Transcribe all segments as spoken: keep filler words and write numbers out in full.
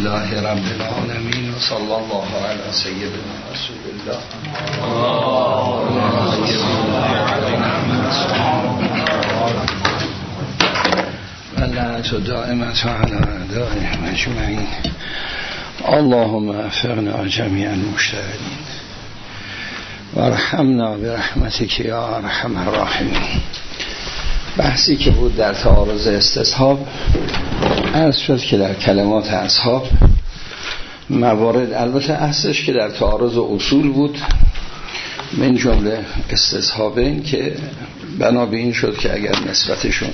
لله رب العالمين و صلی الله علی سیدنا رسول الله و لعنت دائمت علی اعدائهم اجمعین. اللهم وفقنا جمیعا المجتهدین وارحمنا برحمتک یا ارحم الراحمین. بحثی که بود در تعارض استصحاب، عرض شد که در کلمات اصحاب موارد، البته اصلش که در تعارض اصول بود، من جمله استصحابین که بنا به این شد که اگر نسبتشون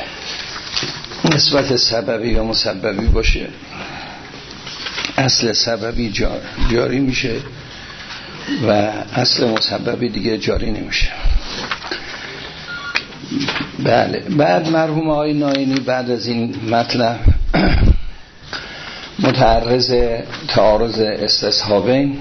نسبت سببی یا مسببی باشه، اصل سببی جار جاری میشه و اصل مسببی دیگه جاری نمیشه. بله. بعد مرحوم آقای ناینی بعد از این مطلب متعرض تعارض استصحابین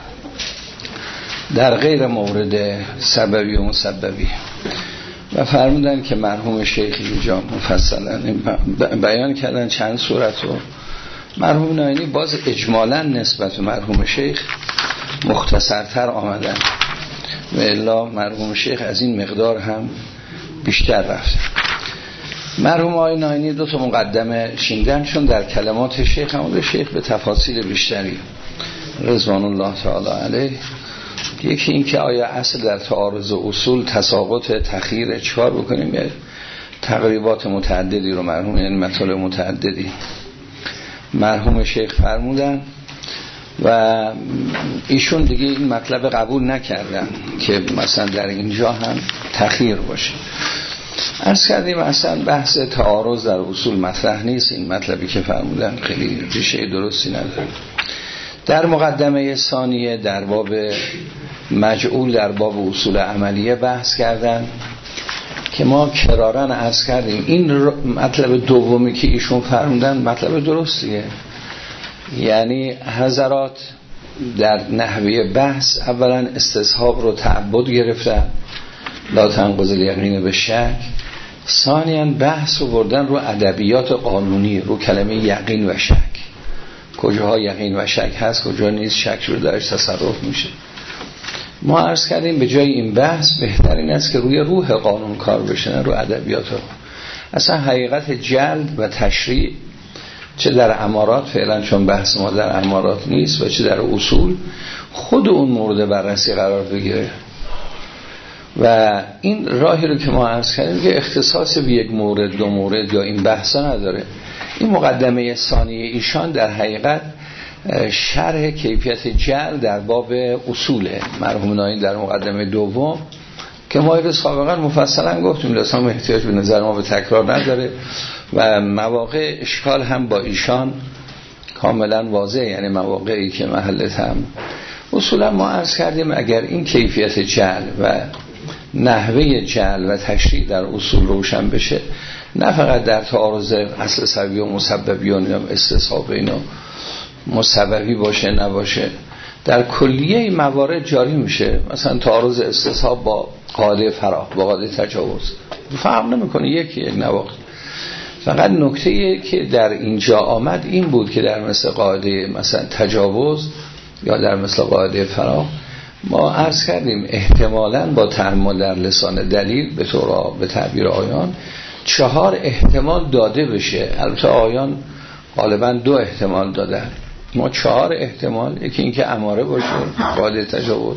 در غیر مورد سببی و مسببی و فرمودن که مرحوم شیخ اینجا مفصلا بیان کردن چند صورت رو. مرحوم ناینی باز اجمالا نسبت به مرحوم شیخ مختصرتر آمدن و الا مرحوم شیخ از این مقدار هم بیشتر رفت. مرحوم آقای ناینی دو تا مقدمه شیندن، چون در کلمات شیخ هم شیخ به تفاصیل بیشتری رضوان الله تعالی علیه. یکی این که آیا اصل در تعارض اصول تساقط تخییر چکار بکنیم یا تقریبات متعددی رو مرحوم، یعنی مطالب متعددی مرحوم شیخ فرمودن و ایشون دیگه این مطلب قبول نکردن که مثلا در اینجا هم تخییر باشه. عرض کردیم اصلا بحث تعارض در اصول مطرح نیست، این مطلبی که فرمودن خیلی ریشه درستی نداره. در مقدمه ثانیه در باب مجعول در باب اصول عملیه بحث کردن که ما کرارن عرض کردیم این مطلب دومی که ایشون فرمودن مطلب درستیه. یعنی حضرات در نحوه بحث اولا استصحاب رو تعبد گرفتن، لا تنقض الیقین به شک. ثانیاً بحث رو بردن رو ادبیات قانونی، رو کلمه یقین و شک، کجاها یقین و شک هست کجا نیست، شک رو درش تصرف میشه. ما عرض کردیم به جای این بحث بهترین است که روی روح قانون کار بشه، نه رو ادبیات رو. اصلا حقیقت جلد و تشریع چه در امارات فعلا چون بحث ما در امارات نیست و چه در اصول خود اون مورد بررسی قرار بگیره و این راهی رو که ما عرض کردیم که اختصاص به یک مورد دو مورد یا این بحثا نداره. این مقدمه ثانیه ایشان در حقیقت شرح کیفیت جعل در باب اصوله. مرحوم ناینی در مقدمه دوم که ما این سابقا مفصلا گفتیم لازم احتیاج به نظر ما به تکرار نداره و مواقع اشکال هم با ایشان کاملا واضح، یعنی مواقعی که محلت هم اصولا ما عرض کردیم اگر این کیفیت جعل و نحوه جعل و تشریع در اصول روشن بشه، نه فقط در تعارض اصل سببی و مسببی و استصحاب اینا مسببی باشه نباشه، در کلیه موارد جاری میشه. مثلا تعارض استصحاب با قاعده فراغ با قاعده تجاوز فرق نمیکنه، یکی یک نواقع. فقط نکته که در اینجا آمد این بود که در مثل قاعده مثلا تجاوز یا در مثل قاعده فراغ ما عرض کردیم احتمالاً با تأمل در لسان دلیل به طور به تعبیر آیان چهار احتمال داده بشه. البته آیان غالبا دو احتمال دادن، ما چهار احتمال، یکی این که اماره باشه قاعده تجاوز،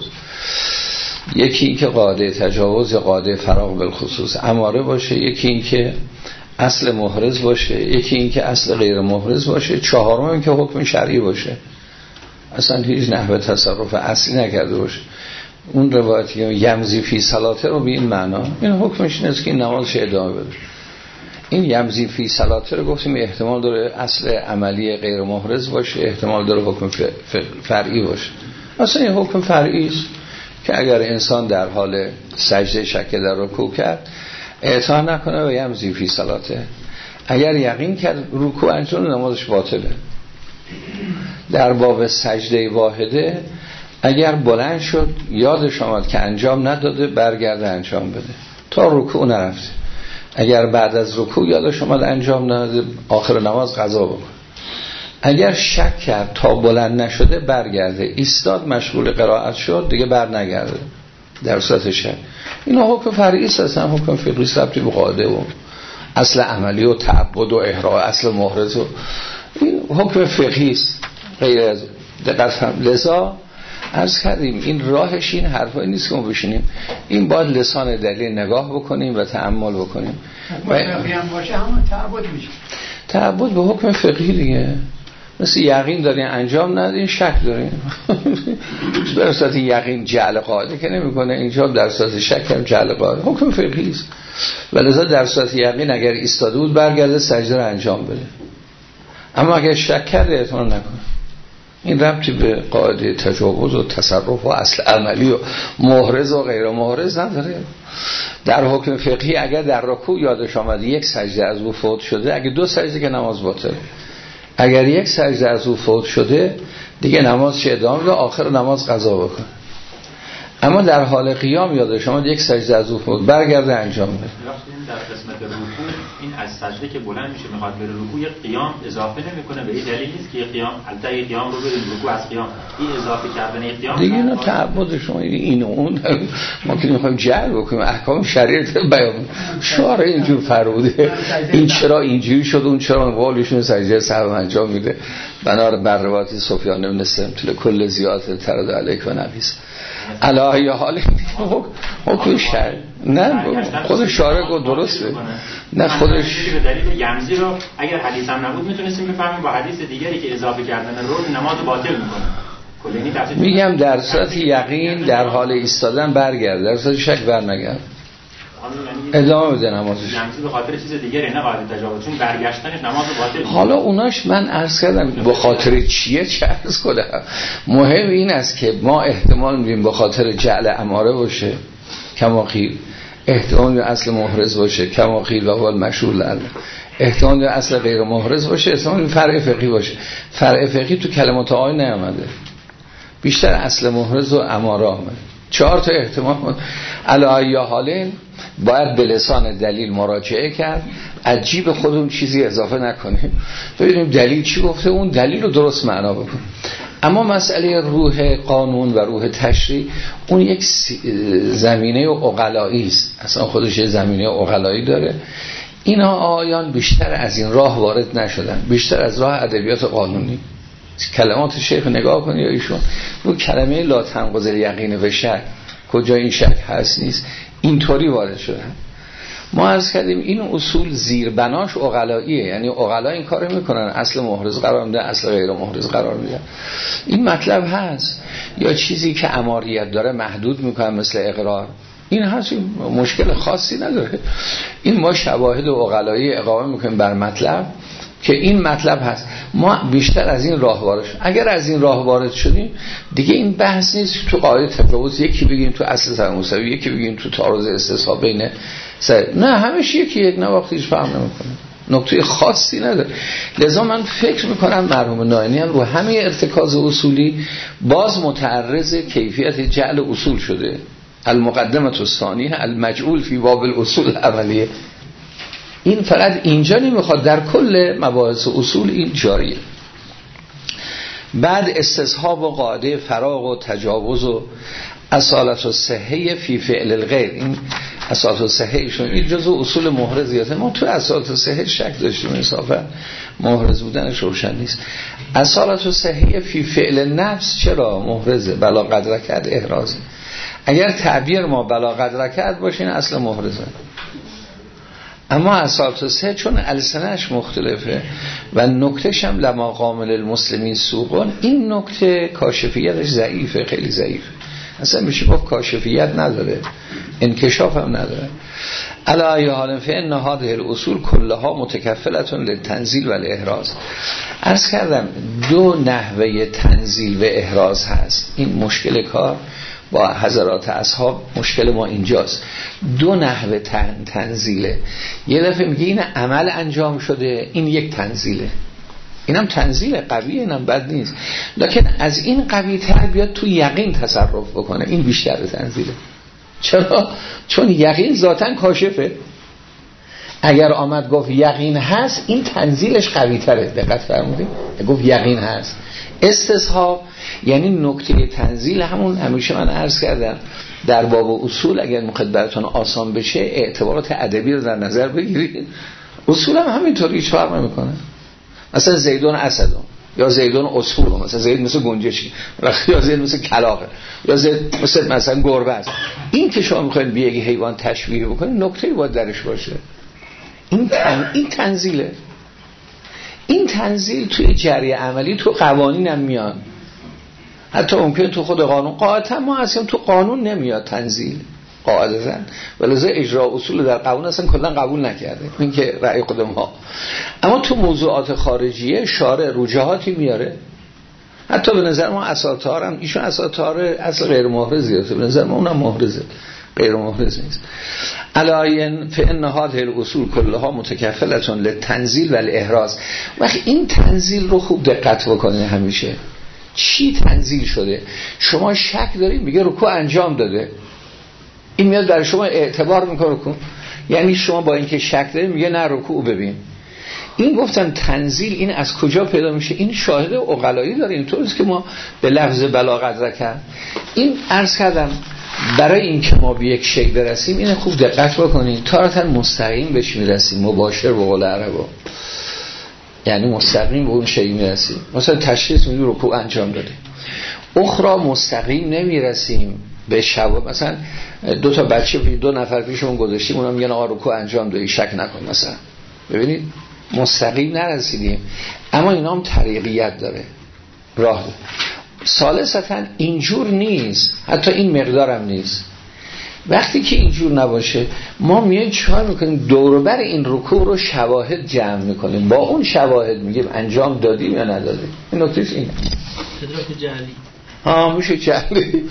یکی این که قاعده تجاوز یا قاعده فراغ بالخصوص اماره باشه، یکی این که اصل محرز باشه، یکی این که اصل غیر محرز باشه، چهارم این که حکم شرعی باشه، اصلا هیچ نحوه تصرف اصلی نکرده باشه. اون روایتی که یمزی فی صلاته رو به این معنا، این حکمش اینه که این نمازش ادامه بده. این یمزی فی صلاته رو گفتیم احتمال داره اصل عملی غیر محرز باشه، احتمال داره حکم فرعی باشه. اصلا این حکم فرعی است که اگر انسان در حال سجده شک در رکوع کرد اعطا نکنه و یمزی فی صلاته، اگر یقین کرد رکوع انجام نمازش باطله. در باب سجده واحده اگر بلند شد یادش آمد که انجام نداده برگرده انجام بده تا رکوع نرفته، اگر بعد از رکوع یادش آمد انجام نداده آخر نماز قضا بکنه. اگر شک کرد تا بلند نشده برگرده، ایستاد مشغول قرائت شد دیگه بر نگرده در صورت شک. اینا حکم فرعی است، اصلا حکم فقهی ثابتی به قاعده و اصل عملی و تعبد و احرام اصل محرز و این حکم فقهی است غیر از دقت. لذا عرض کردیم این راهش این حرفایی نیست که ما بشینیم، این باید لسان دلیل نگاه بکنیم و تأمل بکنیم. و فقهی هم باشه همون تعبد میشه، تعبد به حکم فقهی دیگه. مثل یقین دارین انجام ندین شک دارین. در صورت یقین جعل قاعده که نمیکنه، اینجا در صورت شک هم جعل قاعده حکم فقهی است. ولذا در صورت یقین اگر ایستاده بود برگرده سجده رو انجام بده، اما اگر شک کرده اعتماد نکنه. این ربطی به قاعده تجاوز و تصرف و اصل عملی و محرز و غیر محرز نداره. در حکم فقهی اگر در رکوع یادش آمد یک سجده از او فوت شده، اگه دو سجده که نماز باطله، اگر یک سجده از او فوت شده دیگه نماز چه ادامه بده، آخر نماز قضا بکنه. اما در حال قیام یادش آمد یک سجده از او فوت، برگرده انجام بده. در قسمت رکوع این از سجده که بلند میشه میخواد بره رکوع، یه قیام اضافه نمیکنه، به این دلیل نیست که یه قیام البته یه قیام رو بریم رکوع از قیام این اضافه کردن یه قیام دیگه نه تعبد شما این و اون ما که میخوایم جعل بکنیم احکام شریعت بیان شارع اینجور فرموده، این چرا اینجوری شد اون چرا قولشون سجده سهو انجام میده بنار بر روایت سفیان بن سمت کل زیادت ترد علیک و نبیس علی حال حکم شرع نه خود شارع گفت درسته، نه خودش به دلیل یمزی رو اگر حدیث هم نبود میتونستیم بفهمیم با حدیث دیگری که اضافه کردن رو نماز باطل میکنه. میگم در صورت یقین در حال ایستادن برگرد، در صورت شک برنگرد ادامه بده نمازش. یمزی به خاطر چیز دیگری نه قاعده تجاوز، چون برگشتنش نماز باطل. حالا اوناش من عرض کردم به خاطر چیه چه عرض کنم، مهم این است که ما احتمال میدیم به خاطر جعل اماره باشه کما قیل، احتمال اصل محرز باشه کما قیل و اول مشهور لعله، احتمال اصل غیر محرز باشه، احتمال فرع فقهی باشه. فرع فقهی تو کلمات آیه نیامده، بیشتر اصل محرز و اماره آمده. چهار تا احتمال علی حالین باید به لسان دلیل مراجعه کرد، عجیب خودمون چیزی اضافه نکنیم، ببینیم دلیل چی گفته، اون دلیل رو درست معنا بکنیم. اما مسئله روح قانون و روح تشریع اون یک زمینه عقلایی است، اصلا خودش زمینه عقلایی داره. اینا آیان بیشتر از این راه وارد نشدن، بیشتر از راه ادبیات قانونی. کلمات شیخ نگاه کنی یا ایشون رو کلمه لا تنقض الیقین و شک، کجا این شک هست نیست، اینطوری وارد شدن. ما عرض کردیم این اصول زیربناش عقلاییه، یعنی عقلا این کارو میکنن، اصل محرز قرار میدن اصل غیر محرز قرار میدن. این مطلب هست. یا چیزی که اماریت داره محدود میکنن مثل اقرار، این هست، این مشکل خاصی نداره. این ما شواهد عقلایی اقامه میکنیم بر مطلب که این مطلب هست. ما بیشتر از این راه وارد شدیم. اگر از این راه وارد شدیم دیگه این بحث نیست تو قاعده تجاوز یکی بگیم تو اصل سر مساوی، یکی بگیم تو تعارض استصحاب بین سر، نه همش یکی یک، نه وقتی هیچ فهم نمیکنه، نکته خاصی نداره. لذا من فکر میکنم مرحوم نائینی هم رو همه ارتکاز اصولی باز متعرض کیفیت جعل اصول شده. المقدمه الثانیه المجعول فی باب الاصول عملیه، این فقط اینجا نمیخواد، در کل مباحث اصول این جاریه. بعد استصحاب و قاعده فراغ و تجاوز و اصالت و صحه فی فعل الغیر، این اصالت و صحه ایشون این جزء اصول محرزیاته. ما تو اصالت و صحه شک داشتیم، انصافا محرز بودنش روشن نیست. اصالت و صحه فی فعل نفس چرا محرزه؟ بلا قدر کرد احراز. اگر تعبیر ما بلا قدر کرد باشه این اصل محرزه. اما اصالت و صحه چون السنش مختلفه و نکتهش هم لما قامل المسلمین سوقون، این نکته کاشفیتش ضعیفه، خیلی ضعیفه، اصلا میشه گفت کاشفیت نداره، انکشاف هم نداره. علی حال فإن هذه الاصول كلها متکفلة للتنزیل و الاحراز. عرض کردم دو نحوه تنزیل و احراز هست. این مشکل کار با حضرات اصحاب، مشکل ما اینجاست. دو نحوه تن تنزیله. یه دفعه میگه این عمل انجام شده، این یک تنزیله، اینم تنزیل قویه، اینم بد نیست، لکن از این قوی تر بیاد تو یقین تصرف بکنه، این بیشتر تنزیله. چرا؟ چون یقین ذاتاً کاشفه. اگر آمد گفت یقین هست، این تنزیلش قوی تره. دقت فرمودید؟ گفت یقین هست. استصحاب یعنی نکته تنزیل همون، همیشه من عرض کردم در باب اصول اگر میخواد براتون آسان بشه اعتبارات ادبی رو در نظر بگیرید. اصول هم همینطوری هیچ فرق نمیکنه. مثلا زیدون اسدون یا زیدون عصفور، مثلا زید مثل گنجشکی یا زید مثل کلاغه یا زید مثل مثلا گربه است. این که شما میخواید به یک حیوان تشبیه بکنید نکته‌ای باید درش باشه. این تن... این تنزیله. این تنزیل توی جریه عملی تو قوانین هم میاد، حتی ممکنه تو خود قانون. قاعدتا ما اصلا تو قانون نمیاد تنزیل قاعدتا، ولذا اجرا اصول در قانون اصلا کلا قبول نکرده، این که رأی خودم ها. اما تو موضوعات خارجیه شارع رجحاتی میاره. حتی به نظر ما اساطار هم ایشون اساطار اصلا غیر محرزیه، به نظر ما اونم محرزه، غیر محرز نیست. علاین فإن هذه الاصول كلها متکفلة للتنزیل و الاحراز. وقتی این تنزیل رو خوب دقت بکنید، همیشه چی تنزیل شده؟ شما شک دارید میگه رکوع انجام داده، این میاد برای شما اعتبار میکنه رکوع. یعنی شما با اینکه شک دارید میگه نه رکوع ببین. این گفتن تنزیل این از کجا پیدا میشه؟ این شاهد عقلایی داره. اینطوریه که ما به لفظ بلاغت رکن این عرض کردم برای این که ما به یک شی برسیم اینه خوب دقت بکنید. تارتا مستقیم بهش میرسیم، مباشر به قول عربا، یعنی مستقیم به اون شی میرسیم. مثلا تشخیص میدیم رکوع انجام داده. اخرى مستقیم نمیرسیم به شب. مثلا دو تا بچه دو نفر پیشمون گذاشتیم، اونا میگن آقا رکوع انجام دادی شک نکن مثلا. ببینید مستقیم نرسیدیم، اما اینا هم طریقیت داره، راه داره. ثالثاً اینجور نیست، حتی این مقدارم نیست. وقتی که اینجور نباشه ما میایم چهار میکنیم دور بر این رکوع رو شواهد جمع میکنیم، با اون شواهد میگیم انجام دادیم یا ندادیم. این نکتهش اینه. ادراک جعلی ها میشه جعلی.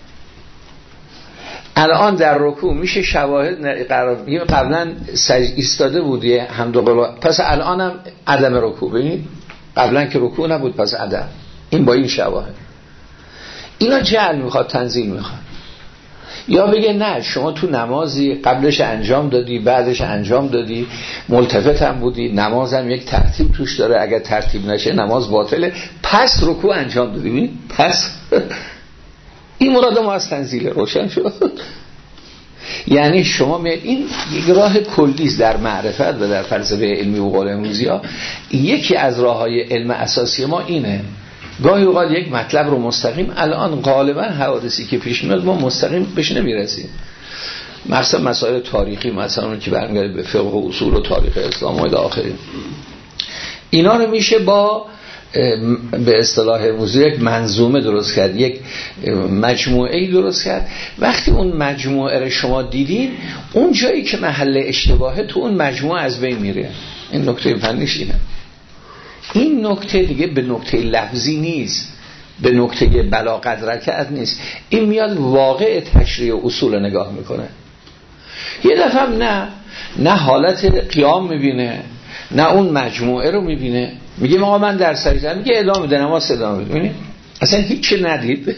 الان در رکوع میشه شواهد قرار میگیم قبلا سجد ایستاده بودی حمد و قلا، پس الانم عدم رکوع. ببینید قبلا که رکوع نبود پس عدم. این با این شواهد اینا جعل میخواد، تنزیل میخواد. یا بگه نه شما تو نمازی قبلش انجام دادی بعدش انجام دادی، ملتفت هم بودی، نمازم یک ترتیب توش داره، اگر ترتیب نشه نماز باطله، پس رکوع انجام دادی. ببین پس این مراد ما از تنزیل روشن شد. یعنی شما می این یک راه کلیست در معرفت و در فلسفه علمی و قول امروزی ها. یکی از راههای علم اساسی ما اینه، گاهی اوقات یک مطلب رو مستقیم، الان غالبا حوادثی که پیش میاد ما مستقیم بهش نمیرسیم، مثلا مسائل تاریخی، مثلا اون که برمیگرده به فقه و اصول و تاریخ اسلام و الی آخره، اینا رو میشه با به اصطلاح موضوع یک منظومه درست کرد، یک مجموعه‌ای درست کرد. وقتی اون مجموعه رو شما دیدین، اون جایی که محل اشتباهه تو اون مجموعه از بین میره. این نکته فنیش اینه. این نکته دیگه به نکته لفظی نیست، به نکته بلاغت رکعت نیست، این میاد واقع تشریع اصول نگاه میکنه. یه دفعه نه نه حالت قیام میبینه، نه اون مجموعه رو میبینه، میگه آقا من در سجده، میگه ادامه بده نماز ادامه بده. ببینید اصلا هیچ چی ندید،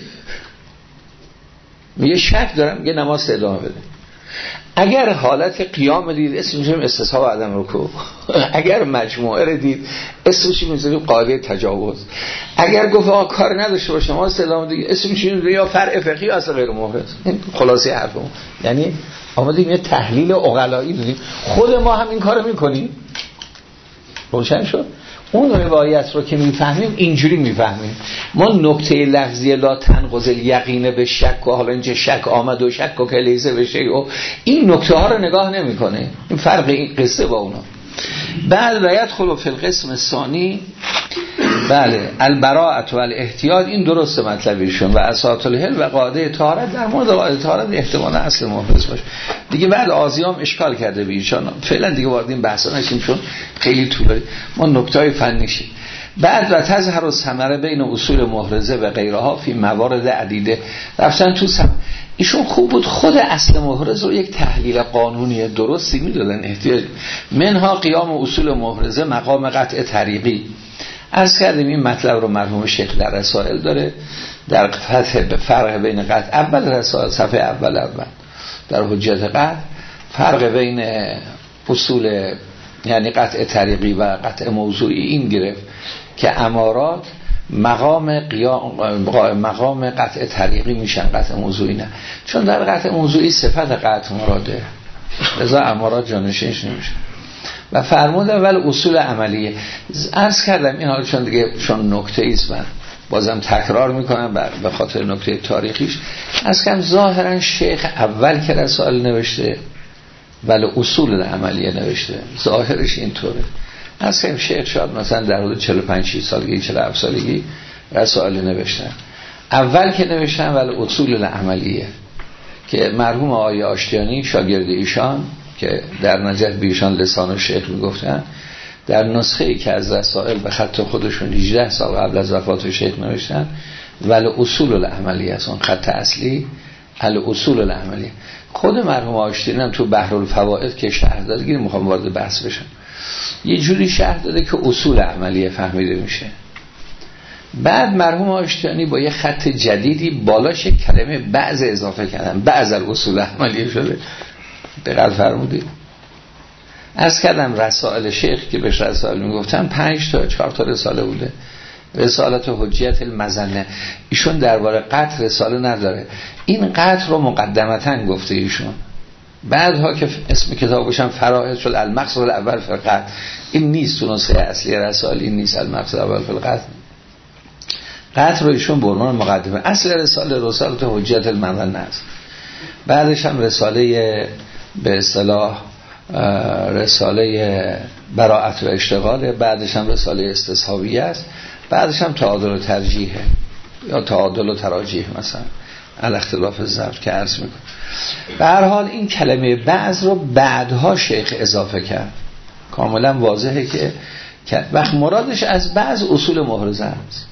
میگه شک دارم، میگه نماز ادامه بده. اگر حالت قیام دید اسمش استصحاب عدم رکوع، اگر مجموعه رو دید اسمش میذاریم قاعده تجاوز، اگر گفت آقا کار نداشته باشه نماز ادامه بده اسمش میذاریم یا فرع فقهی اصلا غیر محرز. این خلاصه حرفم. یعنی آمدیم یه تحلیل عقلایی دادیم، خود ما هم این کارو میکنیم. روشن شد؟ اون روایت رو که میفهمیم اینجوری میفهمیم. ما نکته لفظی لا تنقض الیقین به شک و حالا اینجا شک آمد و شک و که لیزه بشه و این نکته ها رو نگاه نمیکنه. این فرق این قصه با اونا. بعد رایت خلو فی القسم الثانی، بله البراءت و الاحتیاط، این درست مطلبیشون و اساط الهل و قاعده طهارت. در مورد قاعده طهارت احتمال اصل محرز باشه دیگه. بعد آزیام اشکال کرده به ایشان، فعلا دیگه وارد این بحثا نشیم چون خیلی طولانی، ما نکته‌های فنیشی. بعد و تظهر الثمره بین اصول محرزه و غیرها فی موارد عدیده. رفتن تو سم ایشون خوب بود خود اصل محرز رو یک تحلیل قانونی درستی میدادن. احتیاج منها قیام اصول محرزه مقام قطع طریقی. عرض کردیم این مطلب رو مرحوم شیخ در رسائل داره، در فتح به فرق بین قطع اول رسائل صفحه اول اول در حجت قطع، فرق بین اصول یعنی قطع طریقی و قطع موضوعی این گرفت که امارات مقام قیام مقام قطع طریقی میشن، قطع موضوعی نه، چون در قطع موضوعی صفت قطع مراده، لذا امارات جانشینش نمیشه. و فرموده ولی اصول عملیه. عرض کردم این حال چون دیگه چون نکته ایست من بازم تکرار میکنم به خاطر نکته تاریخیش. عرض کردم ظاهرا شیخ اول که رسائل نوشته ولی اصول عملیه نوشته، ظاهرش اینطوره. عرض کردم شیخ شاید مثلا در حدود چهل و پنج سالگی چهل و هفت سالگی رسائل نوشتن، اول که نوشتن ولی اصول عملیه که مرحوم آقای آشتیانی شاگرد ایشان که در نجف به ایشان لسان شیخ میگفتن، در نسخه ای که از رسائل به خط خودشون هجده سال قبل از وفات شیخ نوشتن ولی اصول العملیه است، اون خط اصلی ال اصول العملیه. خود مرحوم آشتیانی هم تو بحر الفوائد که شرح داده، گیریم میخوام وارد بحث بشم، یه جوری شرح داده که اصول عملیه فهمیده میشه. بعد مرحوم آشتیانی با یه خط جدیدی بالاش کلمه بعض اضافه کردن، بعض الاصول عملیه شده. دقیق فرمودید. از کردم رسائل شیخ که بهش رسائل میگفتن پنج تا چهار تا رساله بوده، رسالت حجیت المظنه. ایشون درباره قطع رساله نداره، این قطع رو مقدمتاً گفته ایشون، بعدها که اسم کتابش هم فرائض شد المقصد الاول فی القطع، این نیست تو نسخه اصلی رسائل، این نیست المقصد الاول فی القطع. قطع رو ایشون به عنوان مقدمه، اصل رساله رسالت حجیت المظنه است. بعدش هم رساله به اصطلاح رساله براءت و اشتغاله، بعدش هم رساله استصحابیه است، بعدش هم تعادل و ترجیحه یا تعادل و تراجیح مثلا علی اختلاف ظرف که عرض میکنه. به هر حال این کلمه بعض رو بعدها شیخ اضافه کرد، کاملا واضحه که وقت مرادش از بعض اصول محرزه است.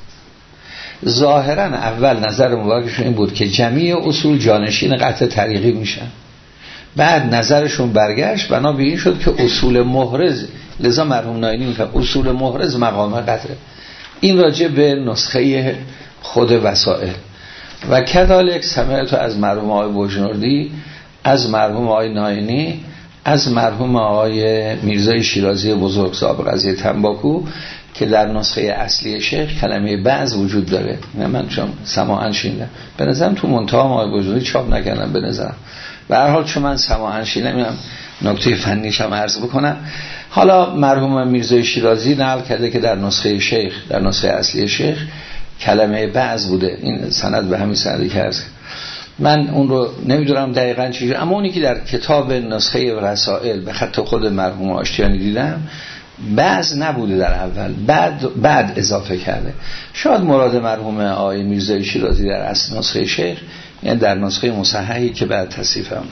ظاهرا اول نظر مبارکشون این بود که جمیع اصول جانشین قطع طریقی میشن، بعد نظرشون برگشت بنا به این شد که اصول محرز، لذا مرحوم ناینی میگه اصول محرز مقام قطعه. این راجع به نسخه خود وسائل. و کذالک سمعت از مرحوم آقای بوجنوردی، از مرحوم آقای ناینی، از مرحوم آقای میرزای شیرازی بزرگ صاحب قضیه تنباکو که در نسخه اصلی شیخ کلمه بعض وجود داره. من چون سماعاً شیندم، به نظرم تو منتها آقای بوجنوردی چاپ نکردم به نظرم. به هر حال چون من سماعاً شیندم اینم نکته فنیش هم عرض بکنم. حالا مرحوم میرزای شیرازی نقل کرده که در نسخه شیخ، در نسخه اصلی شیخ کلمه بعض بوده، این سند به همین سندی که هست. من اون رو نمیدونم دقیقاً چیزی، اما اونی که در کتاب نسخه رسائل به خط خود مرحوم آشتیانی دیدم بعض نبوده در اول، بعد بعد اضافه کرده. شاید مراد مرحوم آقای میرزای شیرازی در اصل نسخه شیخ یعنی در نسخه مصححی که بعد تصحیح هم.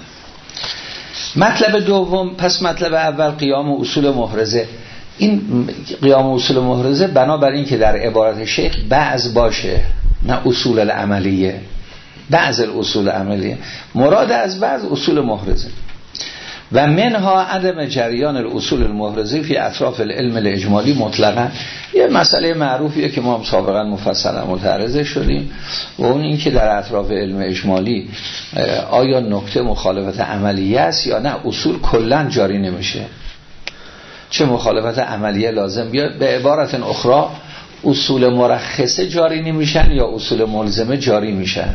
مطلب دوم، پس مطلب اول قیام اصول محرزه. این قیام اصول محرزه بنابراین که در عبارت شیخ بعض باشه نه اصول العملیه، بعض الاصول عملیه، مراد از بعض اصول محرزه. و منها عدم جریان الاصول المحرزه فی اطراف العلم الاجمالی مطلقا. یه مسئله معروفیه که ما هم سابقا مفصلا متعرض شدیم و اون این که در اطراف علم اجمالی آیا نکته مخالفت عملیه است یا نه اصول کلا جاری نمیشه، چه مخالفت عملیه لازم بیاد. به عبارت اخرى اصول مرخصه جاری نمیشن یا اصول ملزمه جاری میشن،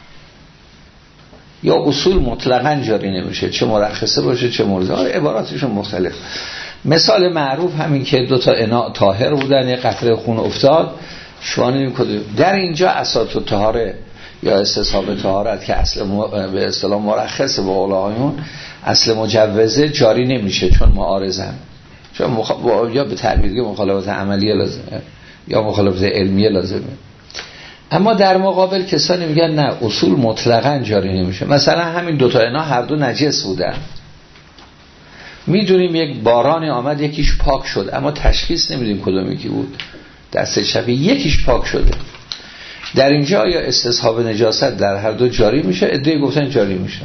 یا اصول مطلقاً جاری نمیشه، چه مرخصه باشه چه ملزمه، عباراتشون مختلف. مثال معروف همین که دو تا اناء طاهر بودن، یه قطره خون افتاد، شما نمی‌کنید در اینجا اساس الطهاره یا استصحاب طهارت که اصل م... به اصطلاح مرخصه به قول آقایون، اصل مجوزه جاری نمیشه چون معارضن، چون مخ... یا به تعبیر مخالفت عملیه لازمه یا مخالفت علمیه لازمه. اما در مقابل کسانی میگن نه اصول مطلقاً جاری نمیشه. مثلا همین دوتا اینا هر دو نجس بودن، میدونیم یک بارانی آمد یکیش پاک شد اما تشخیص نمیدیم کدوم یکی بود، دست چپی یکیش پاک شده. در اینجا یا استصحاب نجاست در هر دو جاری میشه؟ عده‌ای گفتن جاری میشه.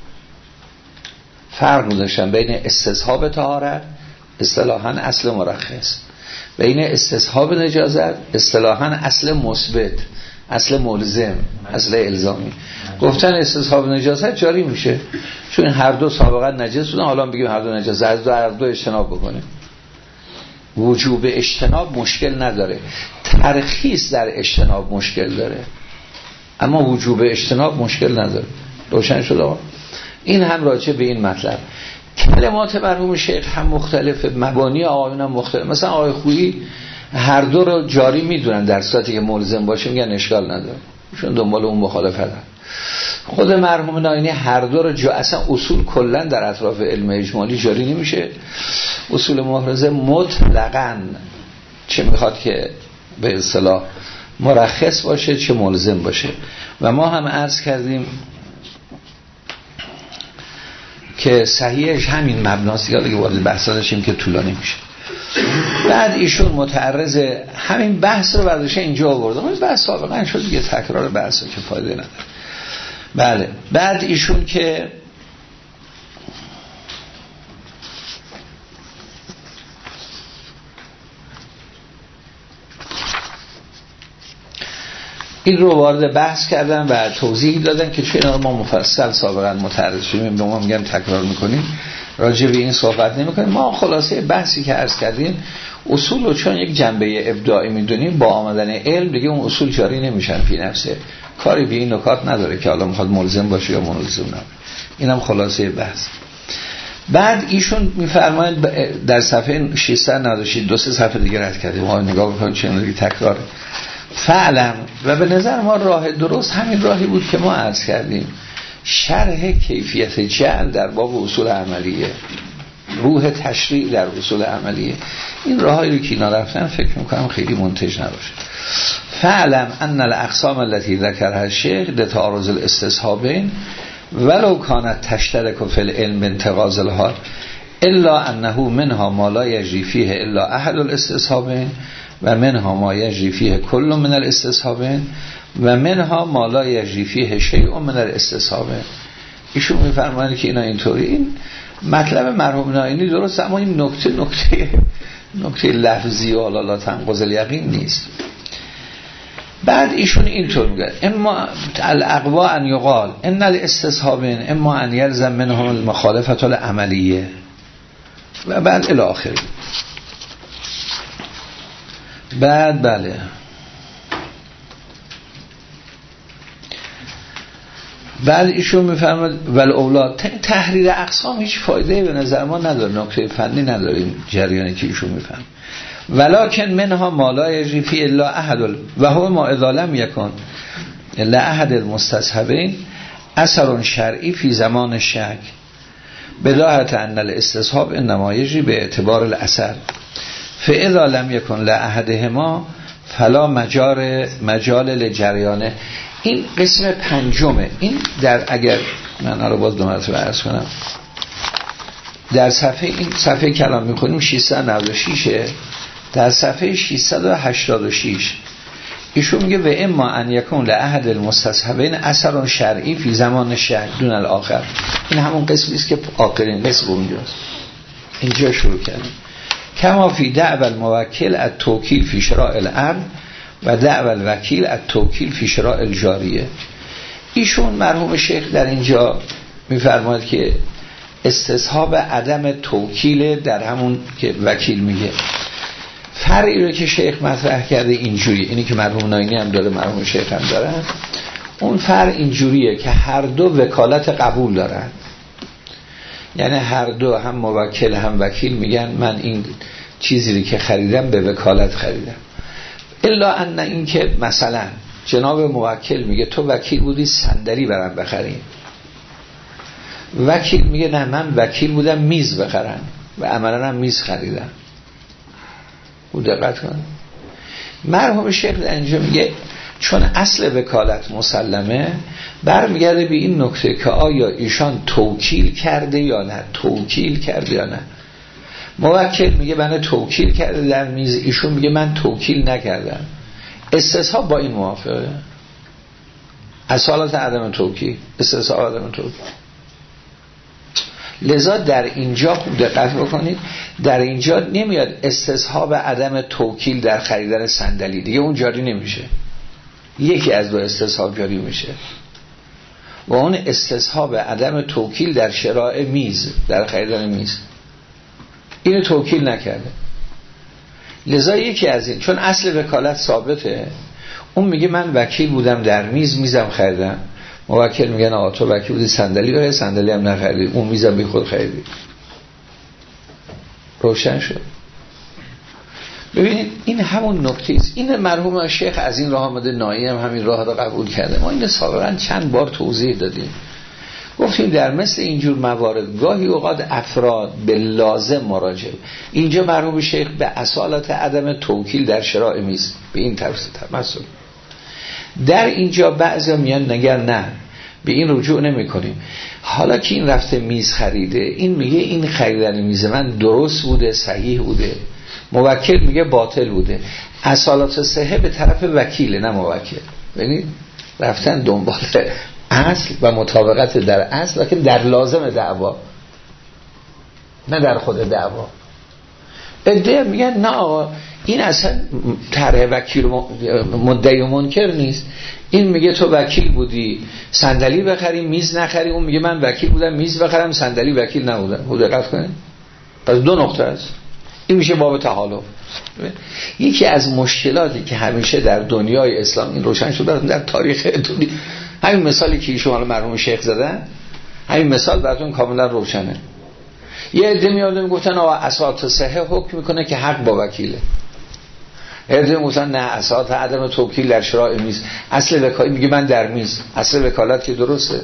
فرق گذاشتن بین استصحاب طهارت اصطلاحاً اصل مرخص، بین استصحاب نجاست اصطلاحاً اصل مثبت اصل ملزم، اصل الزامی. گفتن استصحاب نجاست جاری میشه چون هر دو سابقا نجس بودن، حالا بگیم هر دو نجس، از دو هر دو اجتناب بکنیم. وجوب اجتناب مشکل نداره، ترخیص در اجتناب مشکل داره، اما وجوب اجتناب مشکل نداره. روشن شد آقا؟ این هم راجع به این مطلب. کلمات مرحوم شیخ هم مختلف، مبانی آقایون هم مختلف. مثلا آقای خویی هر دو رو جاری میدونن در صورتی که ملزم باشه، میگن اشکال نداره، چون دنبال اون مخالفت هم. خود مرحوم ناینی هر دو رو جا... اصلا اصول کلا در اطراف علم اجمالی جاری نمیشه. اصول محرزه مطلقاً چه میخواد که به اصطلاح مرخص باشه چه ملزم باشه. و ما هم عرض کردیم که صحیحش همین مبناست، یا دیگه وارد بحثا داشتیم که طولانی میشه. بعد ایشون متعرض همین بحث رو برداشته اینجا آورده، اون بحث سابقا شد دیگه، تکرار بحث که فایده نداره. بله. بعد ایشون که این رو وارد بحث کردن و توضیح دادن که چون اینا ما مفصل سابقا متعرض شدیم، به ما میگن تکرار میکنیم، راجع به این صحبت نمیکنیم. ما خلاصه بحثی که عرض کردیم اصول رو چون یک جنبه ابداعی میدونیم، با آمدن علم دیگه اون اصول جاری نمیشن فی نفسه، کاری به این نکات نداره که حالا میخواد ملزم باشه یا ملزم نباشه. اینم خلاصه بحث. بعد ایشون میفرمایند در صفحه ششصد و نود و شش، دو سه صفحه دیگه رد کردیم، ما نگاه بکنیم چون دیگه تکرار. فعلا و به نظر ما راه درست همین راهی بود که ما عرض کردیم، شرح کیفیت جعل در باب اصول عملیه، روح تشریع در اصول عملیه. این راهی رو که اینا رفتن فکر میکنم خیلی منتج نباشه. فعلم ان الاقسام التي ذکرها الشیخ لتعارض الاستصحابین ولو کانت تشترک فی العلم بانتقاض الحال الا انه منها ما لا یجری فیه الا احد الاستصحابین و منها ما یجری فیه کل من الاستصحابین و منها ما لا یجری فیه شیء من الاستصحابین. ایشون میفرمایند که اینا اینطوری، این مطلب مرحوم ناینی درست، اما این نکته نکته نکته لفظی و حالا لا تنقض الیقین نیست. بعد ایشون اینطور میگه اما الاقوا ان یقال ان الاستصحابین اما ان یلزم منهم المخالفه العملیه و بعد الی آخره. بعد بله بعد ایشون میفرماد ول اولاد تحریر اقسام هیچ فایده به نظر ما نداره، نکته فنی نداریم جریانی که ایشون میفهم. ولکن منها ما لا یجری فی الا احد و هو ما اذا لم یکن الا احد المستصحبین اثر شرعی فی زمان الشک بداهت ان الاستصحاب انما یجری به اعتبار الاثر فاذا لم یکن لا احدهما فلا مجال مجال لجریانه. این قسم پنجمه. این در اگر من رو باز دو مرتبه عرض کنم، در صفحه این صفحه کلام میکنیم ششصد و نود و شش، در صفحه ششصد و هشتاد و شش ایشون میگه و اما ان یکون لاحد المستصحبین اثر شرعی فی زمان شک دون الاخر. این همون قسمی است که آخرین قسم اونجاست، اینجا شروع کردیم. کما فی دعو الموکل التوکیل فی شراء الامر و دعو الوکیل التوکیل فی شراء الجاریه. ایشون مرحوم شیخ در اینجا میفرماید که استصحاب عدم توکیل در همون که وکیل میگه. فرعی رو که شیخ مطرح کرده اینجوری، اینی که مرحوم ناینی هم داره مرحوم شیخ هم داره، اون فرع اینجوریه که هر دو وکالت قبول دارن، یعنی هر دو هم موکل هم وکیل میگن من این چیزی که خریدم به وکالت خریدم، الا ان این که مثلا جناب موکل میگه تو وکیل بودی صندلی برام بخریم، وکیل میگه نه من وکیل بودم میز بخرم و عملا هم میز خریدم. او دقت کن. مرحوم شیخ در اینجا میگه چون اصل وکالت مسلمه، برمیگرده به این نکته که آیا ایشان توکیل کرده یا نه، توکیل کرده یا نه. موکل میگه من توکیل کرده در میز، ایشون میگه من توکیل نکردم. استصحاب با این موافقه، اصالت عدم توکیل، استصحاب عدم توکیل. لذا در اینجا خوب دقت بکنید، در اینجا نمیاد استصحاب عدم توکیل در خریدن صندلی، دیگه اون جاری نمیشه. یکی از دو استصحاب جاری میشه و اون استصحاب عدم توکیل در شراء میز، در خریدن میز، اینو توکیل نکرده. لذا یکی از این، چون اصل وکالت ثابته، اون میگه من وکیل بودم در میز، میزم خریدم، موکل میگن آقا تو وکیل بودی صندلی بخری، صندلی هم نخریدی، اون میزم بی خود خریدی. روشن شد. ببینید این همون نکته است. این مرحوم شیخ از این راه آمده، نایی هم همین راه را قبول کرده. ما این سابقا چند بار توضیح دادیم، گفتیم در مثل اینجور موارد گاهی اوقات افراد به لازم مراجعه. اینجا مرحوم شیخ به اصالت عدم توکیل در شراء میز به این تفسیر تمثل. در اینجا بعضی میان نگر نه به این رجوع نمی کنیم. حالا که این رفته میز خریده، این میگه این خریدن میز من درست بوده، صحیح بوده، موکل میگه باطل بوده. اصالت صحه به طرف وکیل نه موکل. ببینید رفتن دنبال اصل و مطابقت در اصل، لیکن در لازم دعوا نه در خود دعوا. ادعا میگن نه آقا این اصلا طرح وکیل مدعی و منکر نیست. این میگه تو وکیل بودی صندلی بخری میز نخری، اون میگه من وکیل بودم میز بخرم صندلی وکیل نبودم. دقت کنید پس دو نقطه است. این میشه باب تحالف. یکی از مشکلاتی که همیشه در دنیای اسلام این روشن شده در تاریخ دنیا، همین مثالی که شما مرحوم شیخ زدن، همین مثال براتون کاملا روشنه. یه عده میاد میگفتن آقا اساس صحه حکم میکنه که حق با وکیله. یه عده میگفتن نه اساس عدم توکیل در شراء میز، اصل وکالت میگه من در میز، اصل وکالت که درسته.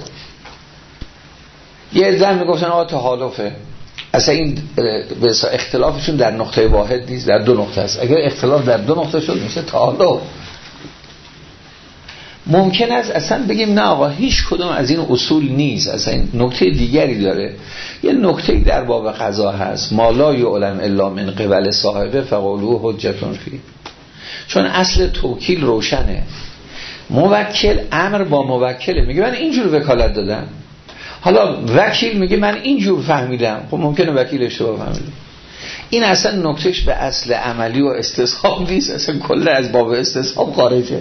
یه عده میگفتن آقا تحالفه. اصلا این اختلافشون در نقطه واحد نیست، در دو نقطه است. اگر اختلاف در دو نقطه شد میشه تحالف. ممکن است اصلا بگیم نه آقا هیچ کدوم از این اصول نیست، اصلا این نکته دیگری داره. یه نکته در باب قضا هست، ما لا یعلم الا من قبل صاحبه فقولوه حجتون فی. چون اصل توکیل روشنه، موکل امر با موکله، میگه من اینجور وکالت دادم، حالا وکیل میگه من اینجور فهمیدم، خب ممکنه وکیل اشتباه فهمیده. این اصلا نکتهش به اصل عملی و استصحاب نیست، اصلا کل از باب استصحاب خارجه.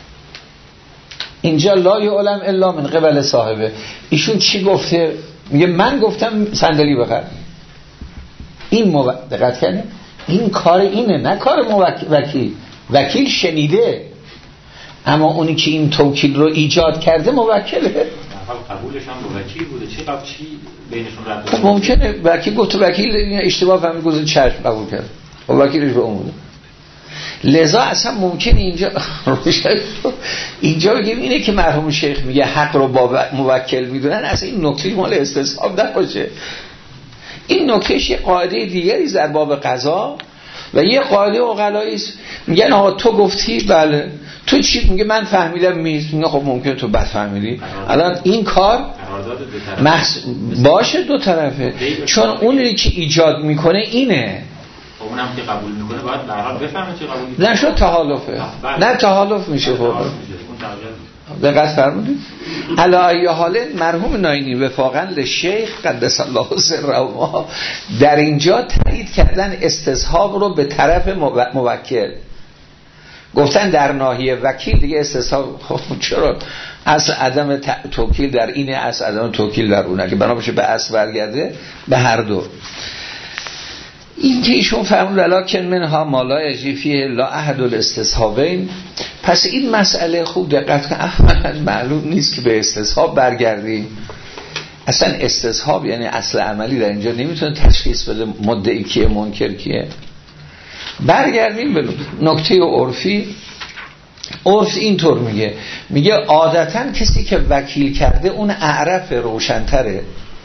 اینجا لا یعلم الا من قبل صاحبه. ایشون چی گفته؟ میگه من گفتم صندلی بخر. این مو... دقت کنید این کار اینه، نه کار موکل. وکیل وکیل شنیده، اما اونی که این توکیل رو ایجاد کرده موکله. قبولش هم با وکیل بوده، چی قبل چی بینشون رد داشت؟ ممکنه وکیل گفت وکیل اشتباه فهمید گفت چشم قبول کرد و وکیلش به اون بوده. لذا اصلا ممکنه اینجا اینجا بگیم اینه که مرحوم شیخ میگه حق رو با موکل میدونن، اصلا این نکته مال استصحاب نباشه. این نکتهش یه قاعده دیگری در باب قضا و یه قاعده عقلایی است. میگن آقا تو گفتی بله، تو چی؟ میگه من فهمیدم میز. میگه خب ممکنه تو بد فهمیدی. الان این کار محض باشه دو طرفه، چون اونی که ایجاد میکنه اینه. اونم که قبول میکنه باید به هر حال بفهمه چه قبول. نه شو تحالفه، نه تحالف میشه. خب دقت فرمودید. علی ای حال مرحوم ناینی وفاقا لشیخ قدس الله سره ما در اینجا تایید کردن استصحاب رو به طرف موکل. گفتن در ناحیه وکیل دیگه استصحاب، خب چرا اصل عدم توکیل در اینه، اصل عدم توکیل در اونه، که بنا باشه به اصل برگرده به هر دو. این که ایشون فرمود ولکن منها مالا یجیفیه لا احد الاستصحابین. پس این مسئله خوب دقت کن، اولا معلوم نیست که به استصحاب برگردیم. اصلا استصحاب یعنی اصل عملی در اینجا نمیتونه تشخیص بده مدعی کیه منکر کیه. برگردیم به نکته عرفی. عرف اینطور میگه، میگه عادتا کسی که وکیل کرده اون اعرف روشن‌تره.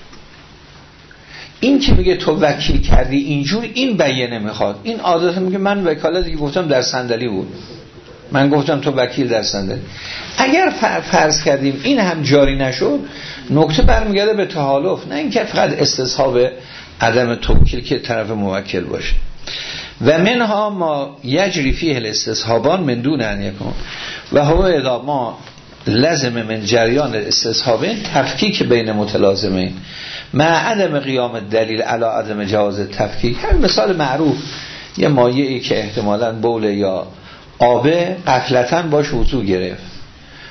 این که میگه تو وکیل کردی اینجور، این بیانه میخواد. این عادتا میگه من وکالتی گفتم در صندلی بود، من گفتم تو وکیل در صندلی. اگر فرض کردیم این هم جاری نشد، نکته برمیگرده به تحالف، نه اینکه فقط استصحاب عدم توکیل که طرف موکل باشه. و منها ما یجری فیه الاستصحابان من دون ان یکون و هو اذا ما لازم من جریان استصحابین تفکیک بین متلازمین مع عدم قیام دلیل علی عدم جواز تفکیک. همین مثال معروف، یه مایعی که احتمالاً بول یا آبه غفلتاً باش وضو گرفت،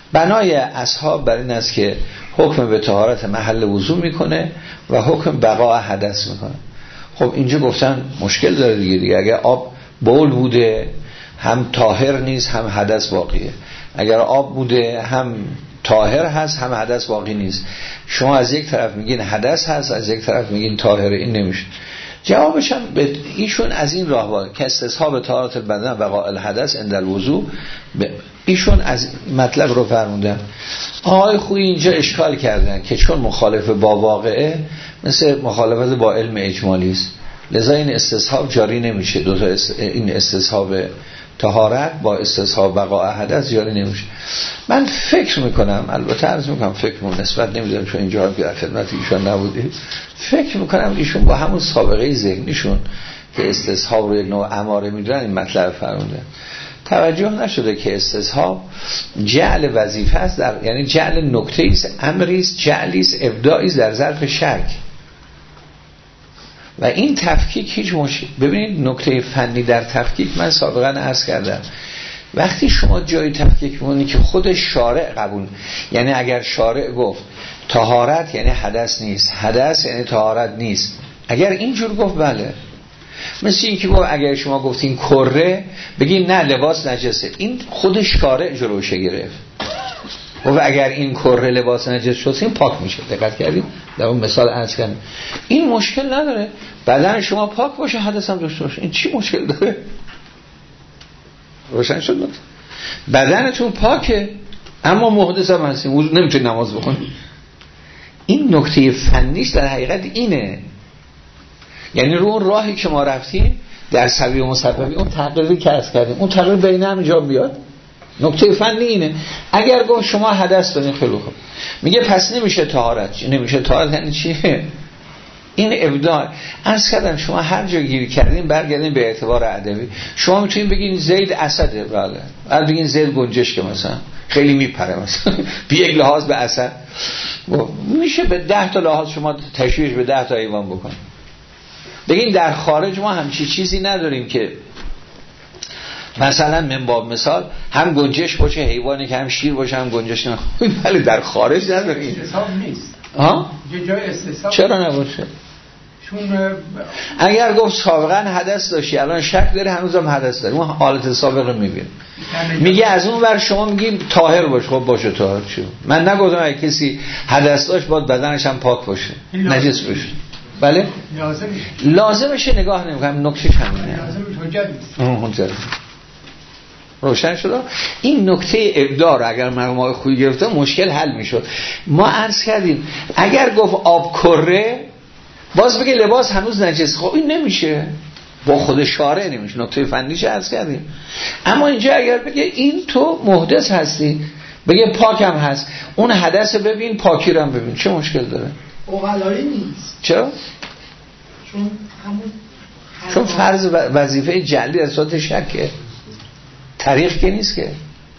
بنای اصحاب بر این است که حکم به طهارت محل وضو میکنه و حکم بقا حدث میکنه. خب اینجا گفتن مشکل داره دیگه دیگه اگر آب بول بوده هم طاهر نیست هم حدث باقیه، اگر آب بوده هم طاهر هست هم حدث باقی نیست. شما از یک طرف میگین حدث هست، از یک طرف میگین طاهر، این نمیشه. جوابش هم به ایشون از این راه بود که استصحاب طهارت البدن و بقاء الحدث عند الوضو، ایشون از مطلب رو فرمودن. آقای خویی اینجا اشکال کردن که چون مخالف با واقعه مثل مخالفت با علم اجمالی است، لذا این استصحاب جاری نمیشه. دو تا است... این استصحاب طهارت با استصحاب بقاء حدث جاری نمیشه. من فکر میکنم، البته عرض میکنم فکر نسبت نمیدونم چون اینجا هم که در خدمت ایشون نبودید، فکر میکنم ایشون با همون سابقه ذهنیشون که استصحاب رو یک نوع اماره میدونن این مطلب فرمونده. توجه نشده که استصحاب جعل وظیفه است، در یعنی جعل نکته است، امری است، جعلی است، ابداعی است در ظرف شک. و این تفکیک هیچ مشکل. ببینید نکته فنی در تفکیک من سابقا عرض کردم، وقتی شما جای تفکیک می‌کنید که خود شارع قبول، یعنی اگر شارع گفت طهارت یعنی حدث نیست، حدث یعنی طهارت نیست، اگر اینجور گفت بله. مثل این که گفت اگر شما گفتین کره بگین نه لباس نجسه، این خود شارع جلوش گرفت. و اگر این کره لباس نجس شد این پاک میشه. دقت کردید؟ در اون مثال عرض کردم این مشکل نداره، بدن شما پاک باشه حدث هم داشته باشه، این چی مشکل داره؟ روشن شد؟ بدنتون پاکه اما محدث هم هستیم، نمیتونید نماز بخونید. این نکته فنیش در حقیقت اینه، یعنی رو اون راهی که ما رفتیم در سبیل و مسببی اون تغییری که عرض کردیم اون تغییر بین همینجا بیاد. نکته فنی اینه. اگر گفت شما حدث دارین خیلی خوب، میگه پس نمیشه طهارت. نمیشه طهارت یعنی چیه؟ این ابداع. عرض کردم شما هر جا گیری کردین برگردین به اعتبار ادبی. شما میتونین بگین زید اسده، بله، بعد بگین زید گنجشک مثلا خیلی میپره مثلا بی یک لحاظ به اسد میشه به ده تا لحاظ شما تشویش به ده تا حیوان بکنید. بگین در خارج ما همچی چیزی نداریم که مثلا من باب مثال هم گنجش باشه حیوانی که هم شیر باشه هم گنجش نه. بله در خارج نداریم. استصحاب نیست. ها؟ یه جای استصحاب چرا نباشه؟ چون اگر گفت سابقا حدث داشتی الان شک داره هنوزم حدث داره، اون حالت سابقه میبینه. میگه از اون ور شما میگیم طاهر باش. خب باشه طاهر چی؟ من نگفتم اگه کسی حدث داشت باید بدنش هم پاک باشه نجس باشه. بله؟ لازم لازمشه نگاه نمیکنم، نکتهش همینه. لازم حجت نیست. حجت روشن شد. این نکته ابداع رو اگر مرحوم آقای خویی گرفته مشکل حل میشد. ما عرض کردیم اگر گفت آب کره باز بگه لباس هنوز نجس، خب این نمیشه، با خود شارع نمیشه. نکته فنیش عرض کردیم. اما اینجا اگر بگه این تو محدث هستی، بگه پاکم هست، اون حدث ببین پاکی رو هم ببین، چه مشکل داره؟ اوغلایی نیست. چرا؟ چون همون چون فرض وظیفه جعلی در صورت شکه، طریق که نیست که.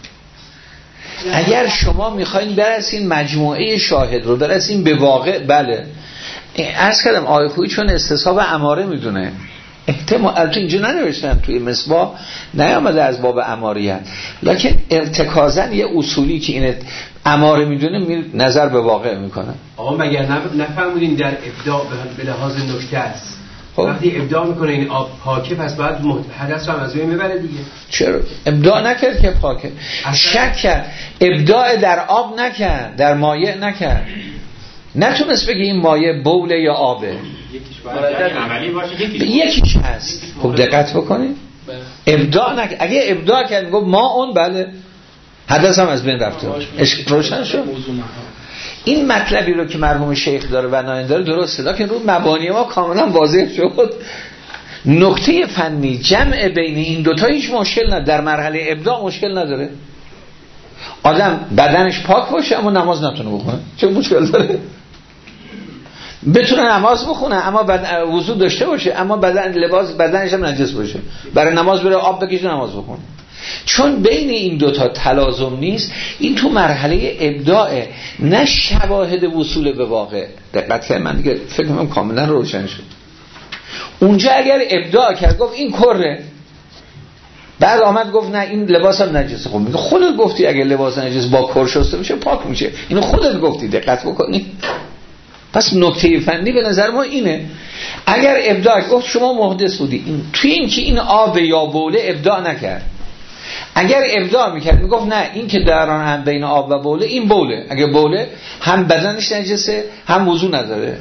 اگر شما میخواین برسین مجموعه شاهد رو برسین به واقع، بله عرض کردم آقای خویی چون استصحاب اماره میدونه، احتمال تو اینجا ننوشتن توی مصباح نیامده از باب اماریت، لکن ارتکازن یه اصولی که این اماره میدونه نظر به واقع میکنه. آقا مگر نفهمودین در ابداع به لحاظ نکته است؟ خب وقتی ابداع میکنه این آب پاکه پس بعد حدث رو از بین میبره دیگه. چرا؟ ابداع نکرد که پاکه، شک کرد. ابداع در آب نکرد، در مایع نکرد، نتونست بگه این مایع بوله یا آبه. یکیش باید عملی باشه، یکیش یکیش هست. خب دقت بکنید ابداع نکرد. اگه ابداع کرد گفت ما اون بله حدث هم از بین رفته. روشن شد. این مطلبی رو که مرحوم شیخ داره و ناین داره درسته، لکن رو مبانی ما کاملا واضح شد. نکته فنی جمع بین این دوتا هیچ مشکل نداره. در مرحله ابداع مشکل نداره. آدم بدنش پاک باشه اما نماز نتونه بخونه، چه مشکل داره؟ بتونه نماز بخونه اما بدن وضو داشته باشه اما بدن لباس بدنش هم نجس باشه، برای نماز بره آب بکشه نماز بخونه. چون بین این دوتا تلازم نیست، این تو مرحله ابداعه نه شواهد وصول به واقع. دقت کنید، من دیگه فکر کنم کاملا روشن شد. اونجا اگر ابداع کرد گفت این کره، بعد آمد گفت نه این لباس هم نجسه. خب میگه خودت گفتی اگه لباس نجس با کر شسته میشه پاک میشه، اینو خودت گفتی، دقت بکنی. پس نکته فنی به نظر ما اینه، اگر ابداع گفت شما محدث بودی، این توی این که این آب یا بوله ابداع نکرد. اگر ابداع میکرد میگفت نه این که دران هم بین آب و بوله این بوله، اگه بوله هم بدنش نجسه هم وضو نداره.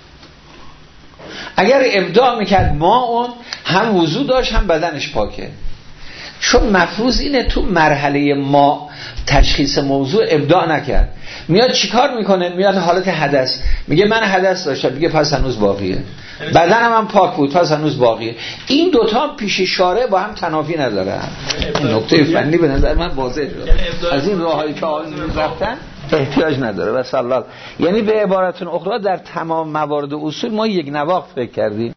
اگر ابداع میکرد ما اون هم وضو داشت هم بدنش پاکه. چون مفروض اینه تو مرحله ما تشخیص موضوع ابداع نکرد، میاد چیکار میکنه؟ میاد حالت حدث، میگه من حدث داشتم، میگه پس هنوز باقیه، بدنم هم پاک بود پس هنوز باقیه. این دوتا پیش شارع با هم تنافی نداره. این نکته فنی به نظر من واضح شد. از این راهایی که آن رفتن احتیاج نداره. و سلام، یعنی به عبارتون اخرى در تمام موارد اصول ما یک نواقض فکر کردیم.